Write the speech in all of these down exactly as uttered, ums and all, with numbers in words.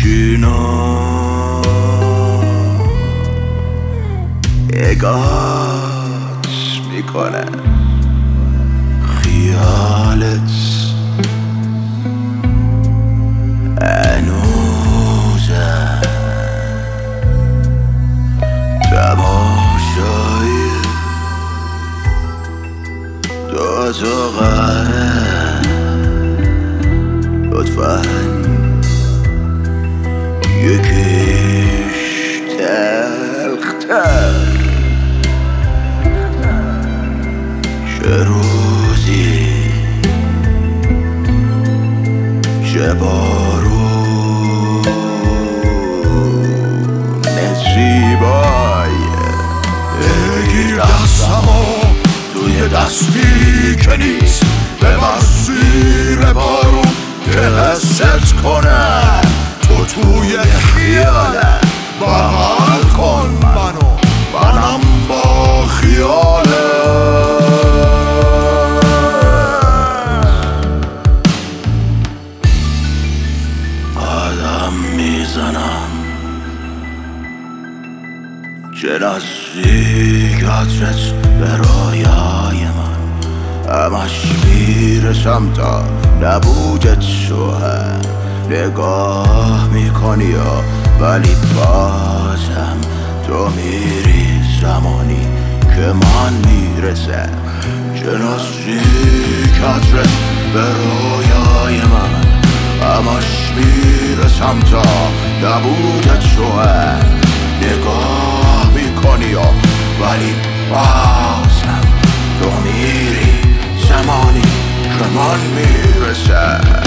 میشینم نگات میکنه خیالت هنوزم تماشای دو زغره لطفاً یکیش تلختر چه روزی چه بارون زیبای بگیر دستمو توی دستی که نیست به مسیر بارون که حست کنه تو توی خیاله بغل کن منو منم با خیاله آدم میزنم چه نزدیک عطرت به رویای من همش میرسم تا نبودت شوهر نگاه میکنی یا ولی بازم تو میری زمانی که من میرسم چه نزدیک عطرت به رویای من همش میرسم تا نبودت شوهر نگاه میکنی یا ولی بازم تو میری زمانی که من میرسم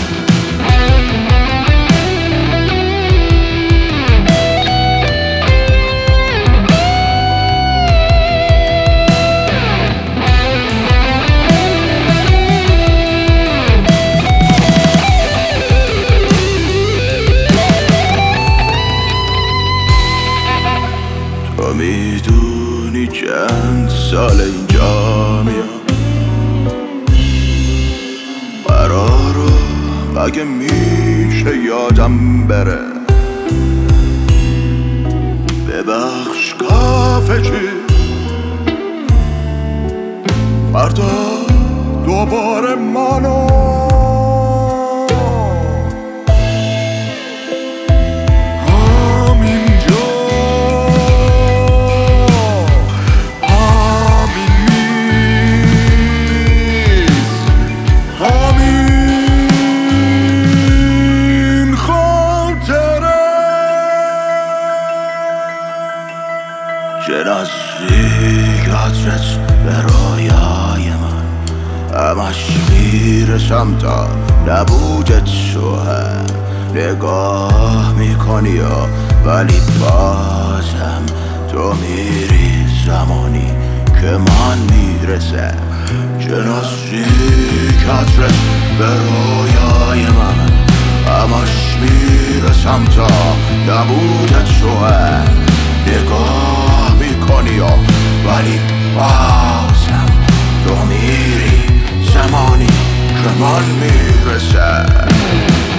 تو میدونی چند سال اینجا میام قرارو اگه میشه یادم بره ببخش کافه چی فردا دوباره منو چه نزدیک عطرت به رویای من همش میرسم تا نبودت شوهر نگاه میکنی یا ولی بازم تو میری زمانی که من میرسم چه نزدیک عطرت به رویای من همش میرسم تا نبودت شوهر نگاه میکنی یا ولی بازم تو میری زمانی که من میرسم